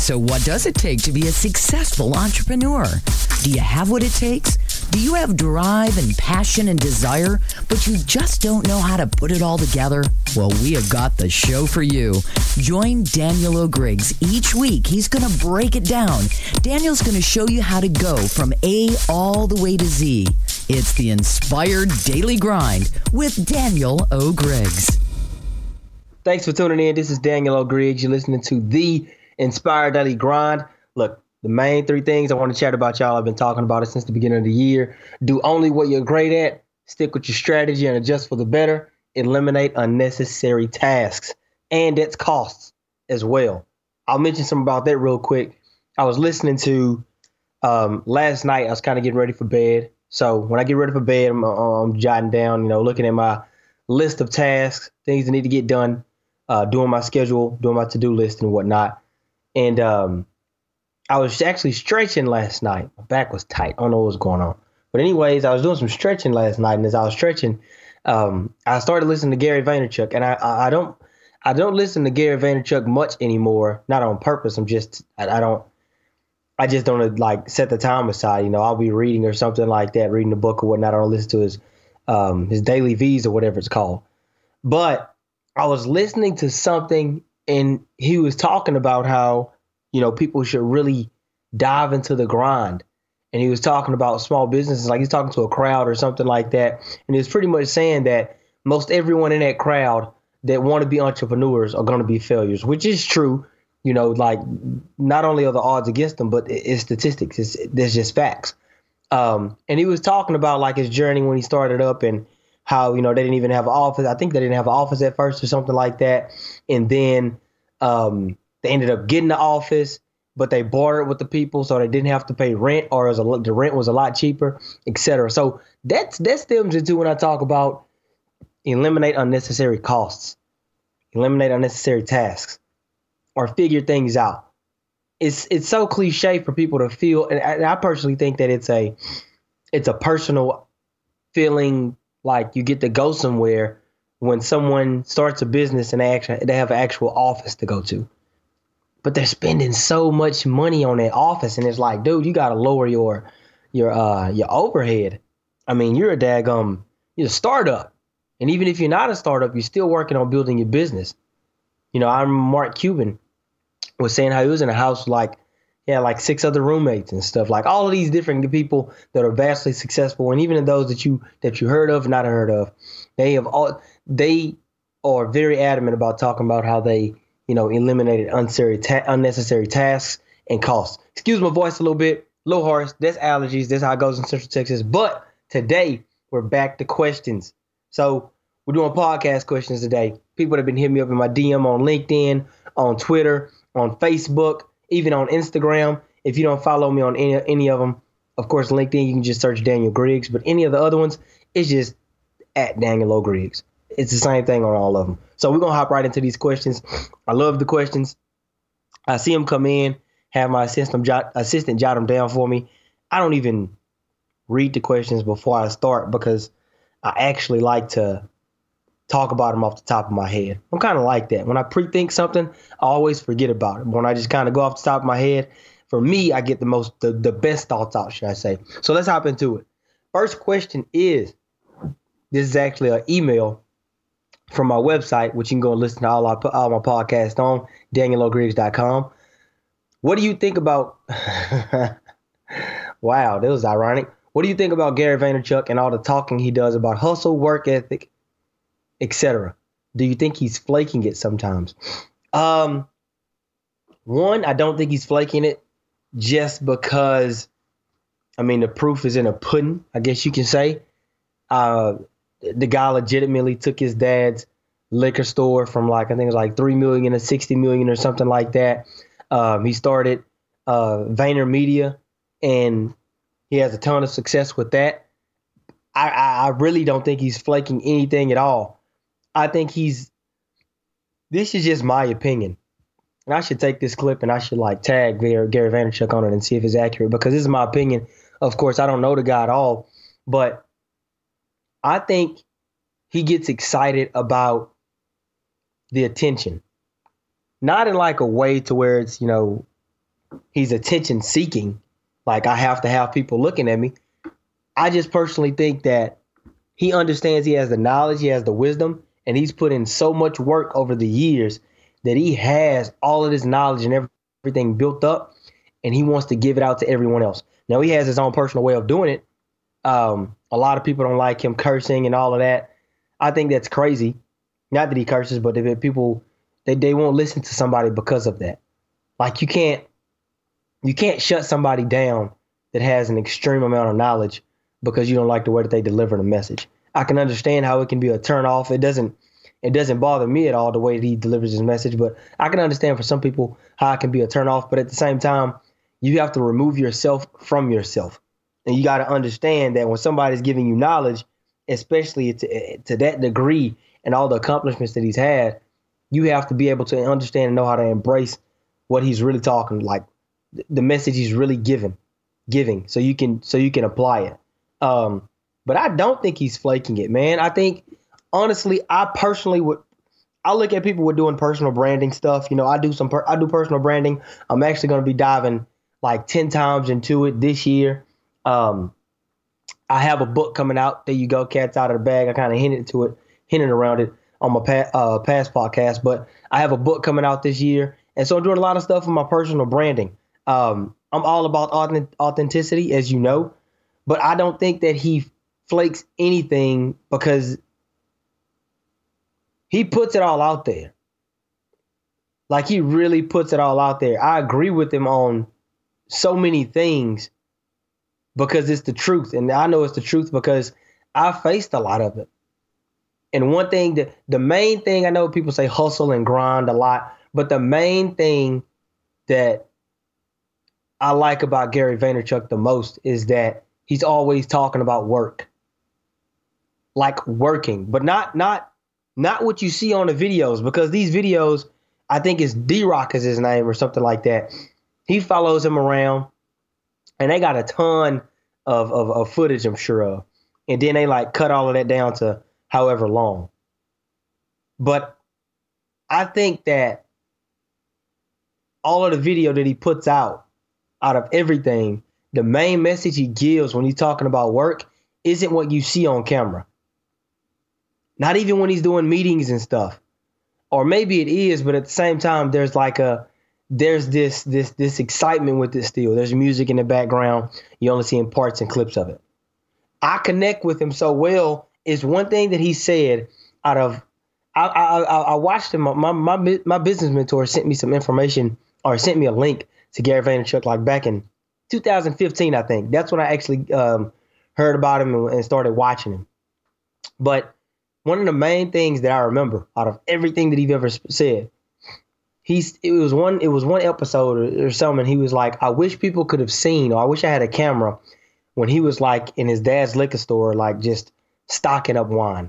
So what does it take to be a successful entrepreneur? Do you have what it takes? Do you have drive and passion and desire, but you just don't know how to put it all together? Well, we have got the show for you. Join Daniel O'Griggs each week. He's going to break it down. Daniel's going to show you how to go from A all the way to Z. It's the Inspired Daily Grind with Daniel O'Griggs. Thanks for tuning in. This is Daniel O'Griggs. You're listening to the Inspired Daily Grind. Look, the main three things I want to chat about, y'all. I've been talking about it since the beginning of the year. Do only what you're great at. Stick with your strategy and adjust for the better. Eliminate unnecessary tasks. And that's costs as well. I'll mention some about that real quick. I was listening to last night. I was kind of getting ready for bed. So when I get ready for bed, I'm jotting down, looking at my list of tasks, things that need to get done, doing my schedule, doing my to-do list and whatnot. And I was actually stretching last night. My back was tight. I don't know what was going on. But anyways, I was doing some stretching last night. And as I was stretching, I started listening to Gary Vaynerchuk. And I don't listen to Gary Vaynerchuk much anymore. Not on purpose. I just don't like set the time aside. I'll be reading or something like that, reading a book or whatnot. I don't listen to his daily V's or whatever it's called. But I was listening to something and he was talking about how, people should really dive into the grind. And he was talking about small businesses, like he's talking to a crowd or something like that. And he was pretty much saying that most everyone in that crowd that want to be entrepreneurs are going to be failures, which is true. Like not only are the odds against them, but it's statistics. There's just facts. And he was talking about like his journey when he started up and how, they didn't even have an office. I think they didn't have an office at first or something like that. And then they ended up getting the office, but they bartered with the people so they didn't have to pay rent, or the rent was a lot cheaper, et cetera. So that stems into when I talk about eliminate unnecessary costs, eliminate unnecessary tasks, or figure things out. It's so cliche for people to feel, and I personally think that it's a personal feeling like you get to go somewhere when someone starts a business and they have an actual office to go to. But they're spending so much money on that office, and it's like, dude, you got to lower your overhead. I mean, you're a startup, and even if you're not a startup, you're still working on building your business. I remember Mark Cuban was saying how he was in a house like 6 other roommates and stuff, like all of these different people that are vastly successful. And even in those that you heard of, not heard of, they are very adamant about talking about how they, eliminated unnecessary tasks and costs. Excuse my voice a little harsh. That's allergies. That's how it goes in Central Texas. But today we're back to questions. So we're doing podcast questions today. People have been hitting me up in my DM on LinkedIn, on Twitter, on Facebook, even on Instagram. If you don't follow me on any of them, of course, LinkedIn, you can just search Daniel Griggs. But any of the other ones, it's just at Daniel O'Griggs. It's the same thing on all of them. So we're going to hop right into these questions. I love the questions. I see them come in, have my assistant jot them down for me. I don't even read the questions before I start because I actually like to talk about them off the top of my head. I'm kind of like that. When I pre-think something, I always forget about it. When I just kind of go off the top of my head, for me, I get the best thoughts out, should I say. So let's hop into it. First question is, this is actually an email from my website, which you can go and listen to all my podcasts on, DanielO'Griggs.com. What do you think about, wow, that was ironic. What do you think about Gary Vaynerchuk and all the talking he does about hustle, work ethic, etc.? Do you think he's flaking it sometimes? One, I don't think he's flaking it just because, the proof is in a pudding, I guess you can say. The guy legitimately took his dad's liquor store from I think it was like 3 million to 60 million or something like that. He started Vayner Media, and he has a ton of success with that. I really don't think he's flaking anything at all. I think this is just my opinion. And I should take this clip and I should tag Gary Vaynerchuk on it and see if it's accurate, because this is my opinion. Of course, I don't know the guy at all, but I think he gets excited about the attention, not in a way to where it's, he's attention seeking. Like, I have to have people looking at me. I just personally think that he understands he has the knowledge, he has the wisdom, and he's put in so much work over the years that he has all of this knowledge and everything built up, and he wants to give it out to everyone else. Now, he has his own personal way of doing it. A lot of people don't like him cursing and all of that. I think that's crazy. Not that he curses, but if people, they won't listen to somebody because of that. Like, you can't shut somebody down that has an extreme amount of knowledge because you don't like the way that they deliver the message. I can understand how it can be a turn off. It doesn't bother me at all the way that he delivers his message, but I can understand for some people how it can be a turn off. But at the same time, you have to remove yourself from yourself. And you got to understand that when somebody's giving you knowledge, especially to that degree and all the accomplishments that he's had, you have to be able to understand and know how to embrace what he's really talking, like the message he's really giving, so you can apply it. But I don't think he's flaking it, man. I think, honestly, I look at people with doing personal branding stuff. You know, I do personal branding. I'm actually going to be diving like 10 times into it this year. I have a book coming out. There you go, cat's out of the bag. I kind of hinted around it on my past podcast, but I have a book coming out this year. And so I'm doing a lot of stuff with my personal branding. I'm all about authenticity, as you know, but I don't think that he flakes anything because he puts it all out there. Like, he really puts it all out there. I agree with him on so many things because it's the truth. And I know it's the truth because I faced a lot of it. And one thing, the main thing, I know people say hustle and grind a lot, but the main thing that I like about Gary Vaynerchuk the most is that he's always talking about work. Like working, but not what you see on the videos, because these videos, I think it's D-Rock is his name or something like that. He follows him around and they got a ton of footage, I'm sure of. And then they like cut all of that down to however long. But I think that all of the video that he puts out of everything, the main message he gives when he's talking about work isn't what you see on camera. Not even when he's doing meetings and stuff. Or maybe it is, but at the same time, there's this excitement with it still. There's music in the background. You only seeing parts and clips of it. I connect with him so well. It's one thing that he said out of, I watched him. My business mentor sent me some information, or sent me a link to Gary Vaynerchuk like back in 2015, I think. That's when I actually heard about him and started watching him. But one of the main things that I remember out of everything that he's ever said, it was one episode or something. He was like, I wish people could have seen, or I wish I had a camera when he was like in his dad's liquor store, like just stocking up wine.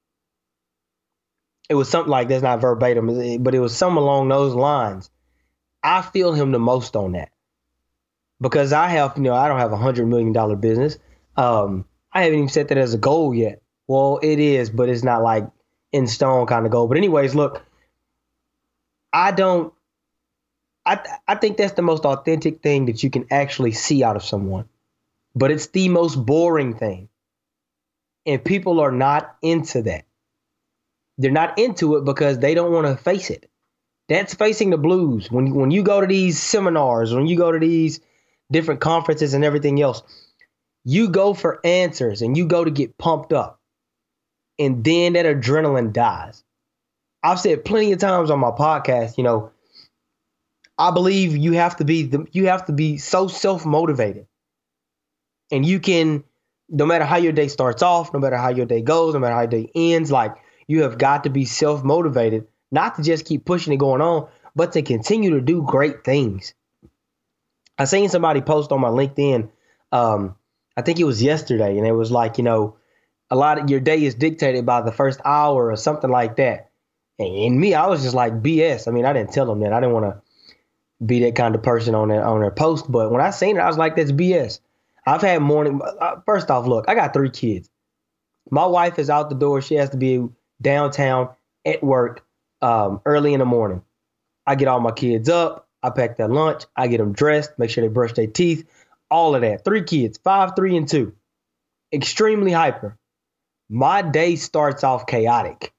It was something like, that's not verbatim, but it was something along those lines. I feel him the most on that because I don't have $100 million business. I haven't even set that as a goal yet. Well, it is, but it's not like in stone kind of goal. But anyways, look, I think that's the most authentic thing that you can actually see out of someone. But it's the most boring thing. And people are not into that. They're not into it because they don't want to face it. That's facing the blues. When you go to these seminars, when you go to these different conferences and everything else, you go for answers and you go to get pumped up. And then that adrenaline dies. I've said plenty of times on my podcast, I believe you have to be so self-motivated. And you can, no matter how your day starts off, no matter how your day goes, no matter how your day ends, like, you have got to be self-motivated, not to just keep pushing it going on, but to continue to do great things. I seen somebody post on my LinkedIn, I think it was yesterday, and it was like, a lot of your day is dictated by the first hour or something like that. And me, I was just like, BS. I mean, I didn't tell them that. I didn't want to be that kind of person on their post. But when I seen it, I was like, that's BS. I've had morning. First off, look, I got 3 kids. My wife is out the door. She has to be downtown at work early in the morning. I get all my kids up. I pack their lunch. I get them dressed, make sure they brush their teeth, all of that. 3 kids, 5, 3, and 2. Extremely hyper. My day starts off chaotic.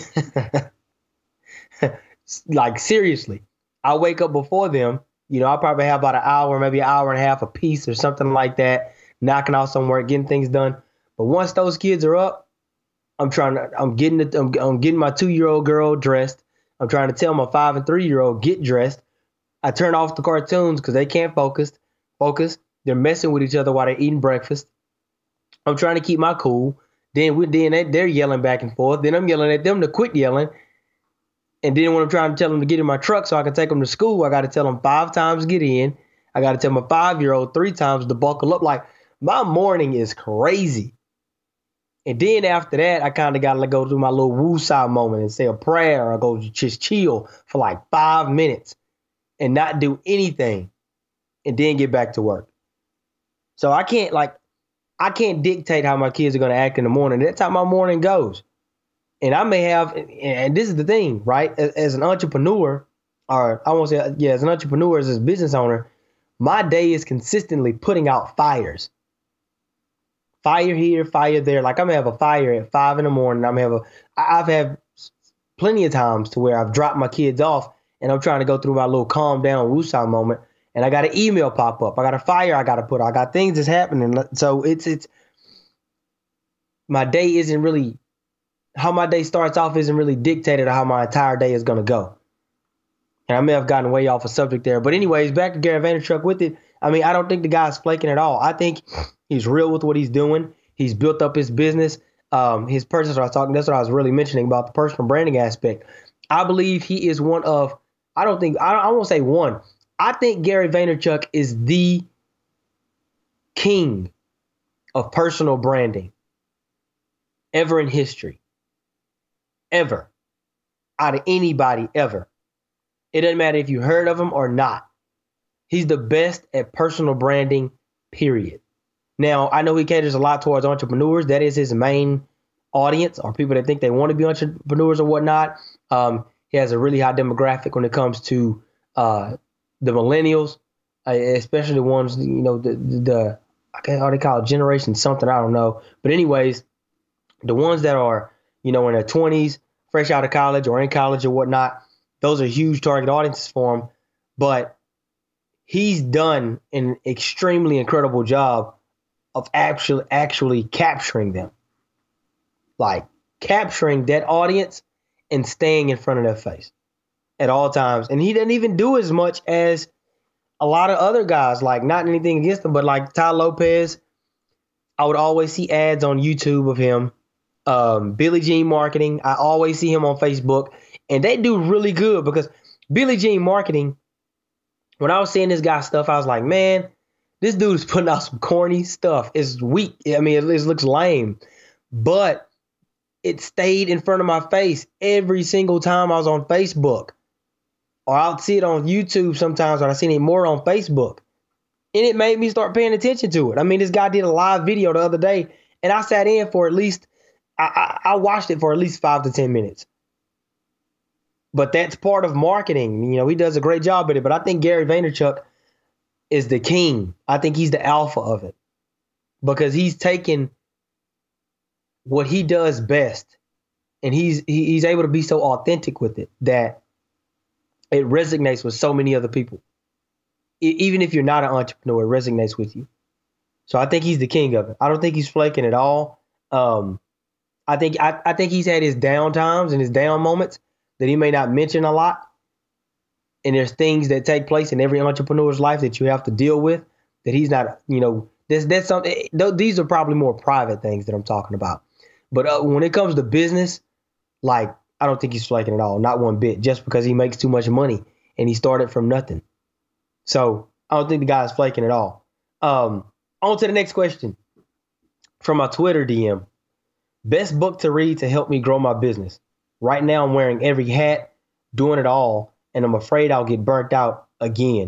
Like, seriously. I wake up before them. I probably have about an hour, maybe an hour and a half a piece or something like that, knocking out some work, getting things done. But once those kids are up, I'm getting my 2-year-old girl dressed. I'm trying to tell my 5 and 3-year-old, get dressed. I turn off the cartoons because they can't focus. They're messing with each other while they're eating breakfast. I'm trying to keep my cool. Then they're yelling back and forth. Then I'm yelling at them to quit yelling. And then when I'm trying to tell them to get in my truck so I can take them to school, I got to tell them 5 times get in. I got to tell my 5-year-old 3 times to buckle up. Like, my morning is crazy. And then after that, I kind of got to go through my little woosah moment and say a prayer or go just chill for like 5 minutes and not do anything and then get back to work. So I can't dictate how my kids are going to act in the morning. That's how my morning goes. And I may have, and this is the thing, right? As an entrepreneur, or I won't say, as an entrepreneur, as a business owner, my day is consistently putting out fires. Fire here, fire there. Like, I'm going to have a fire at 5 in the morning. I've had plenty of times to where I've dropped my kids off and I'm trying to go through my little calm down woosah moment. And I got an email pop up. I got a fire I got to put out. I got things that's happening. So it's my day isn't really, how my day starts off isn't really dictated on how my entire day is going to go. And I may have gotten way off a subject there. But anyways, back to Gary Vaynerchuk with it. I mean, I don't think the guy's flaking at all. I think he's real with what he's doing. He's built up his business. His personal, that's what I was really mentioning about the personal branding aspect. I believe he is one of, I won't say one. I think Gary Vaynerchuk is the king of personal branding ever in history. Ever. Out of anybody ever. It doesn't matter if you heard of him or not. He's the best at personal branding, period. Now, I know he caters a lot towards entrepreneurs. That is his main audience, or people that think they want to be entrepreneurs or whatnot. He has a really high demographic when it comes to the millennials, especially the ones, the how they call it, generation something, I don't know. But anyways, the ones that are, in their 20s, fresh out of college or in college or whatnot, those are huge target audiences for him. But he's done an extremely incredible job of actually capturing them. Like, capturing that audience and staying in front of their face at all times. And he doesn't even do as much as a lot of other guys, like, not anything against them, but like Tai Lopez. I would always see ads on YouTube of him. Billie Jean Marketing, I always see him on Facebook, and they do really good because Billie Jean Marketing, when I was seeing this guy's stuff, I was like, man, this dude is putting out some corny stuff. It's weak. I mean, it looks lame, but it stayed in front of my face every single time I was on Facebook. Or I'll see it on YouTube sometimes, or I see it more on Facebook. And it made me start paying attention to it. I mean, this guy did a live video the other day, and I sat in for at least, I watched it for at least 5 to 10 minutes. But that's part of marketing. He does a great job at it. But I think Gary Vaynerchuk is the king. I think he's the alpha of it. Because he's taken what he does best, and he's able to be so authentic with it that it resonates with so many other people. Even if you're not an entrepreneur, it resonates with you. So I think he's the king of it. I don't think he's flaking at all. I think he's had his down times and his down moments that he may not mention a lot. And there's things that take place in every entrepreneur's life that you have to deal with that he's not, that's something. These are probably more private things that I'm talking about. But when it comes to business, like, I don't think he's flaking at all, not one bit, just because he makes too much money and he started from nothing. So I don't think the guy's flaking at all. On to the next question from my Twitter DM. Best book to read to help me grow my business. Right now I'm wearing every hat, doing it all, and I'm afraid I'll get burnt out again.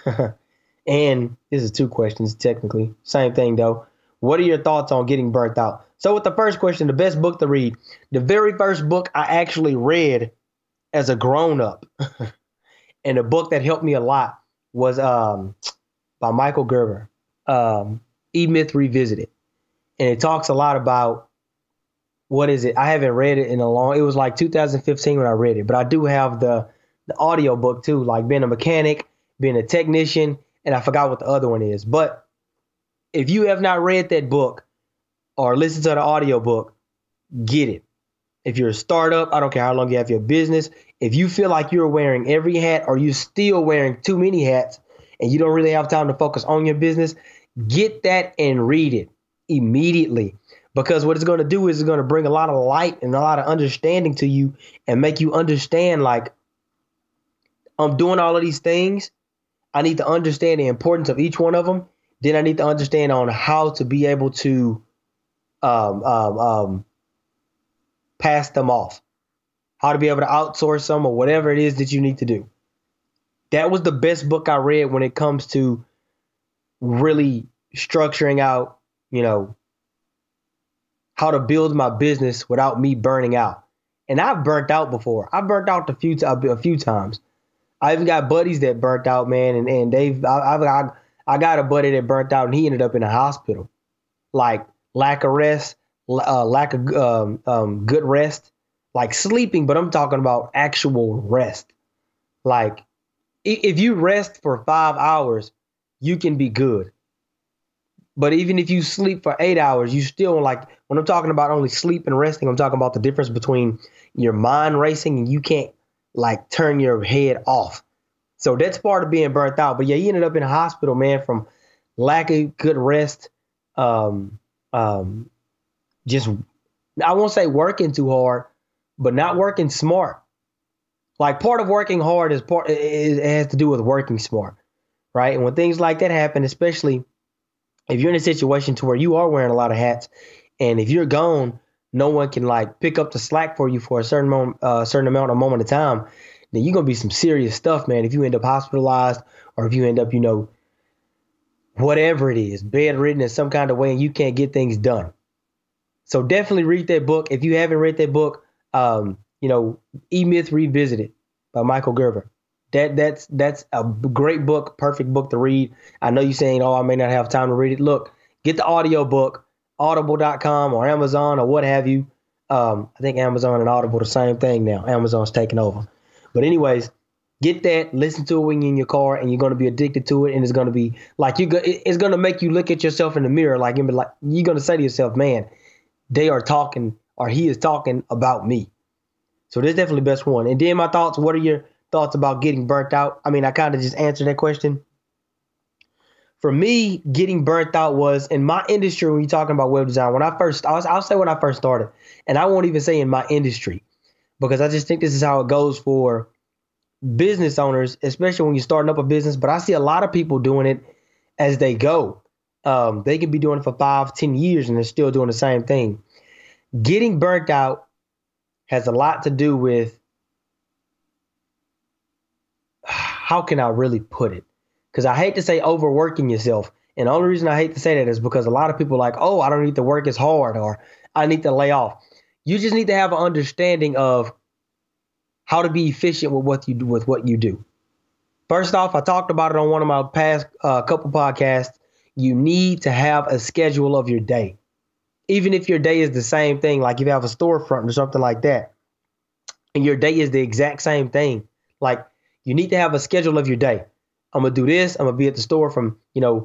And this is 2 questions, technically. Same thing, though. What are your thoughts on getting burnt out? So with the first question, the best book to read, the very first book I actually read as a grown-up And the book that helped me a lot was by Michael Gerber, E-Myth Revisited. And it talks a lot about, what is it? I haven't read it in a long, it was like 2015 when I read it, but I do have the audio book too, like being a mechanic, being a technician, and I forgot what the other one is. But if you have not read that book or listened to the audio book, get it. If you're a startup, I don't care how long you have your business. If you feel like you're wearing every hat or you're still wearing too many hats and you don't really have time to focus on your business, get that and read it immediately. Because what it's going to do is it's going to bring a lot of light and a lot of understanding to you and make you understand, like, I'm doing all of these things. I need to understand the importance of each one of them. Then I need to understand on how to be able to pass them off, how to be able to outsource them or whatever it is that you need to do. That was the best book I read when it comes to really structuring out, how to build my business without me burning out. And I've burnt out before. I've burnt out a few times. I even got buddies that burnt out, man, and I got a buddy that burnt out and he ended up in a hospital. Like lack of rest, lack of good rest, like sleeping, but I'm talking about actual rest. Like if you rest for 5 hours, you can be good. But even if you sleep for 8 hours, you still, like, when I'm talking about only sleep and resting, I'm talking about the difference between your mind racing and you can't, like, turn your head off. So that's part of being burnt out. But yeah, he ended up in a hospital, man, from lack of good rest. Just, I won't say working too hard, but not working smart. Like, part of working hard it has to do with working smart, right? And when things like that happen, especially if you're in a situation to where you are wearing a lot of hats, and if you're gone, no one can, like, pick up the slack for you for a certain moment of time, then you're gonna be some serious stuff, man. If you end up hospitalized, or if you end up, whatever it is, bedridden in some kind of way, and you can't get things done. So definitely read that book. If you haven't read that book, E-Myth Revisited by Michael Gerber. That's a great book, perfect book to read. I know you're saying, I may not have time to read it. Look, get the audio book, audible.com or Amazon or what have you. I think Amazon and Audible the same thing now. Amazon's taking over. But anyways, get that, listen to it when you're in your car, and you're going to be addicted to it. And it's going to be like, it's going to make you look at yourself in the mirror. Like you're going to say to yourself, man, they are talking, or he is talking about me. So this is definitely the best one. And then my thoughts, what are your thoughts about getting burnt out? I mean, I kind of just answered that question. For me, getting burnt out was in my industry. When you're talking about web design, I'll say when I first started, and I won't even say in my industry, because I just think this is how it goes for business owners, especially when you're starting up a business. But I see a lot of people doing it as they go. They can be doing it for 5-10 years and they're still doing the same thing. Getting burnt out has a lot to do with, how can I really put it? Because I hate to say overworking yourself. And the only reason I hate to say that is because a lot of people are like, I don't need to work as hard, or I need to lay off. You just need to have an understanding of how to be efficient with what you do. First off, I talked about it on one of my past couple podcasts. You need to have a schedule of your day. Even if your day is the same thing, like if you have a storefront or something like that, and your day is the exact same thing, like you need to have a schedule of your day. I'm going to do this. I'm going to be at the store from,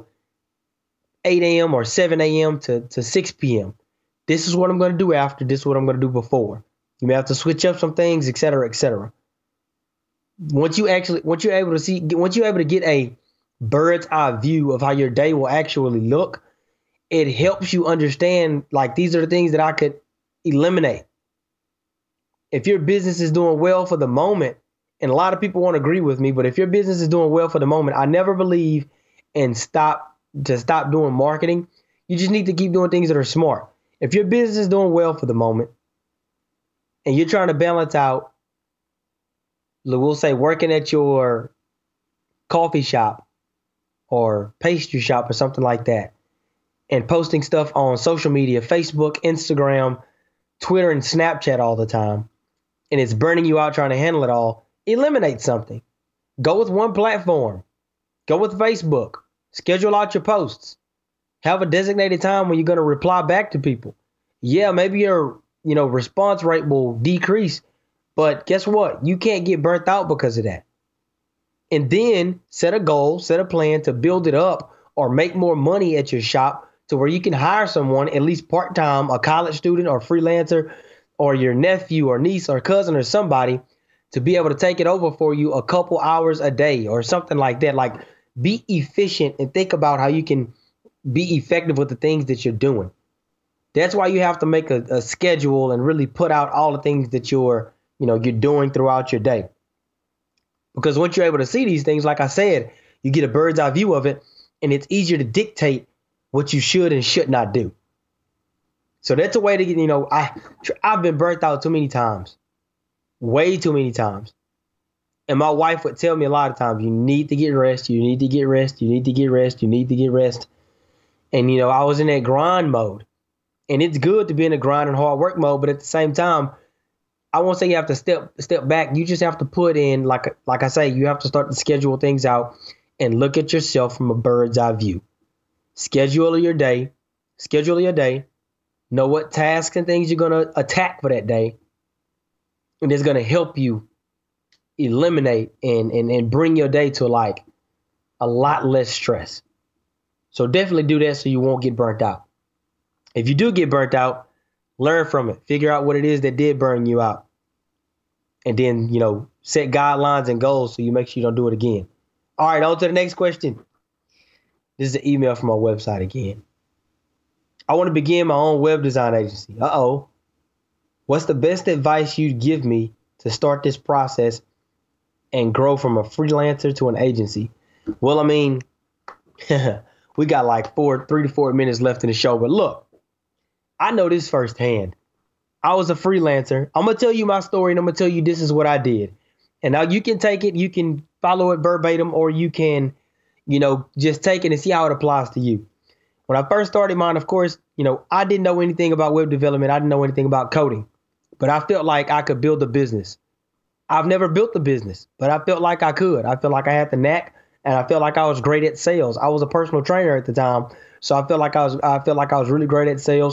8 a.m. or 7 a.m. to 6 p.m. This is what I'm going to do after. This is what I'm going to do before. You may have to switch up some things, et cetera, et cetera. Once you're able to get a bird's eye view of how your day will actually look, it helps you understand, like, these are the things that I could eliminate. If your business is doing well for the moment, and a lot of people won't agree with me, but if your business is doing well for the moment, I never believe in stop doing marketing. You just need to keep doing things that are smart. If your business is doing well for the moment and you're trying to balance out, we'll say working at your coffee shop or pastry shop or something like that, and posting stuff on social media, Facebook, Instagram, Twitter, and Snapchat all the time, and it's burning you out trying to handle it all, eliminate something. Go with one platform. Go with Facebook. Schedule out your posts. Have a designated time when you're going to reply back to people. Yeah, maybe your response rate will decrease, but guess what? You can't get burnt out because of that. And then set a goal, set a plan to build it up or make more money at your shop to where you can hire someone, at least part-time, a college student or freelancer or your nephew or niece or cousin or somebody to be able to take it over for you a couple hours a day or something like that. Like, be efficient and think about how you can be effective with the things that you're doing. That's why you have to make a schedule and really put out all the things that you're doing throughout your day. Because once you're able to see these things, like I said, you get a bird's eye view of it, and it's easier to dictate what you should and should not do. So that's a way to get, I've been burnt out too many times, way too many times. And my wife would tell me a lot of times, you need to get rest, you need to get rest, you need to get rest, you need to get rest. And, I was in that grind mode. And it's good to be in a grind and hard work mode, but at the same time, I won't say you have to step back. You just have to put in, like I say, you have to start to schedule things out and look at yourself from a bird's eye view. Schedule your day. Know what tasks and things you're going to attack for that day. And it's going to help you eliminate and bring your day to like a lot less stress. So definitely do that so you won't get burnt out. If you do get burnt out, learn from it. Figure out what it is that did burn you out. And then, set guidelines and goals so you make sure you don't do it again. All right, on to the next question. This is an email from my website again. I want to begin my own web design agency. What's the best advice you'd give me to start this process and grow from a freelancer to an agency? Well, I mean, we got like 3 to 4 minutes left in the show, but look. I know this firsthand. I was a freelancer. I'm going to tell you my story and I'm going to tell you this is what I did. And now you can take it, you can follow it verbatim, or you can, just take it and see how it applies to you. When I first started mine, of course, I didn't know anything about web development. I didn't know anything about coding, but I felt like I could build a business. I've never built a business, but I felt like I could. I felt like I had the knack and I felt like I was great at sales. I was a personal trainer at the time. So I felt like I was really great at sales.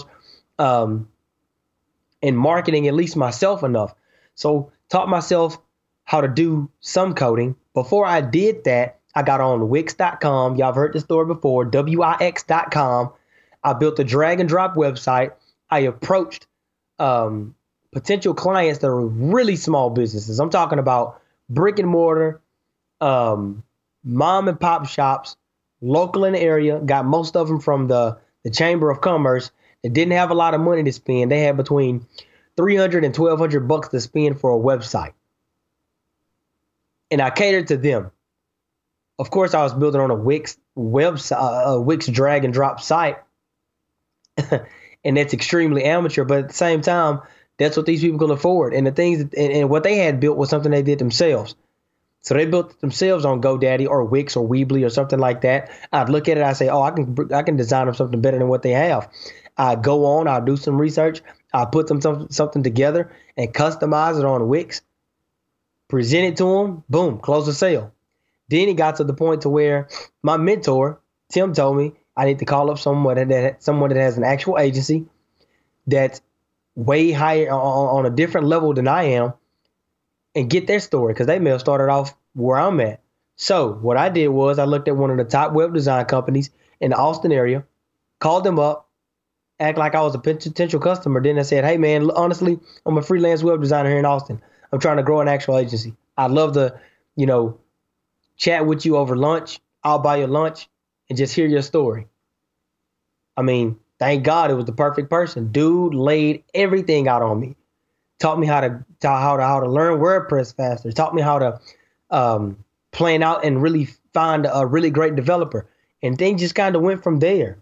And marketing, at least myself enough. So taught myself how to do some coding. Before I did that, I got on Wix.com. Y'all have heard this story before, Wix.com. I built a drag and drop website. I approached potential clients that were really small businesses. I'm talking about brick and mortar, mom and pop shops, local in the area. Got most of them from the Chamber of Commerce. They didn't have a lot of money to spend. They had between $300 and $1,200 to spend for a website. And I catered to them. Of course, I was building on a Wix website, a Wix drag and drop site. And that's extremely amateur. But at the same time, that's what these people can afford. And the things and what they had built was something they did themselves. So they built it themselves on GoDaddy or Wix or Weebly or something like that. I'd look at it, I say, I can design them something better than what they have. I go on, I'll do some research, I'll put something together and customize it on Wix, present it to them, boom, close the sale. Then it got to the point to where my mentor, Tim, told me I need to call up someone that has an actual agency that's way higher on a different level than I am and get their story, because they may have started off where I'm at. So what I did was I looked at one of the top web design companies in the Austin area, called them up, act like I was a potential customer. Then I said, hey, man, honestly, I'm a freelance web designer here in Austin. I'm trying to grow an actual agency. I'd love to, chat with you over lunch. I'll buy you lunch and just hear your story. I mean, thank God it was the perfect person. Dude laid everything out on me. Taught me how to learn WordPress faster. Taught me how to plan out and really find a really great developer. And things just kind of went from there.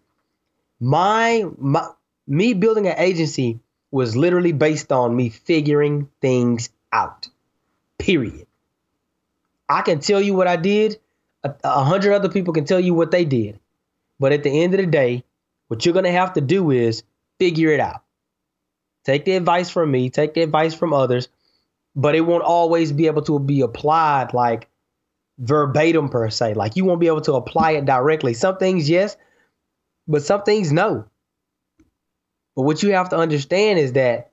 Me building an agency was literally based on me figuring things out, period. I can tell you what I did. 100 other people can tell you what they did. But at the end of the day, what you're going to have to do is figure it out. Take the advice from me, take the advice from others, but it won't always be able to be applied like verbatim per se. Like, you won't be able to apply it directly. Some things, yes, but some things, no. But what you have to understand is that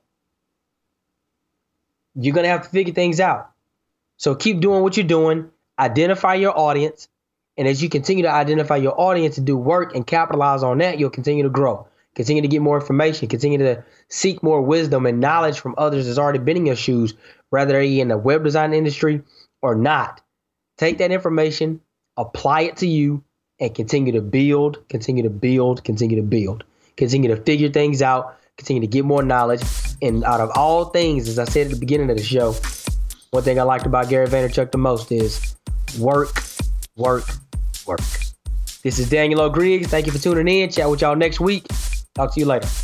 you're going to have to figure things out. So keep doing what you're doing. Identify your audience. And as you continue to identify your audience and do work and capitalize on that, you'll continue to grow, continue to get more information, continue to seek more wisdom and knowledge from others that's already been in your shoes, whether they're in the web design industry or not. Take that information, apply it to you, and continue to build, continue to build, continue to build. Continue to figure things out, continue to get more knowledge. And out of all things, as I said at the beginning of the show, one thing I liked about Gary Vaynerchuk the most is work, work, work. This is Daniel O'Griggs. Thank you for tuning in. Chat with y'all next week. Talk to you later.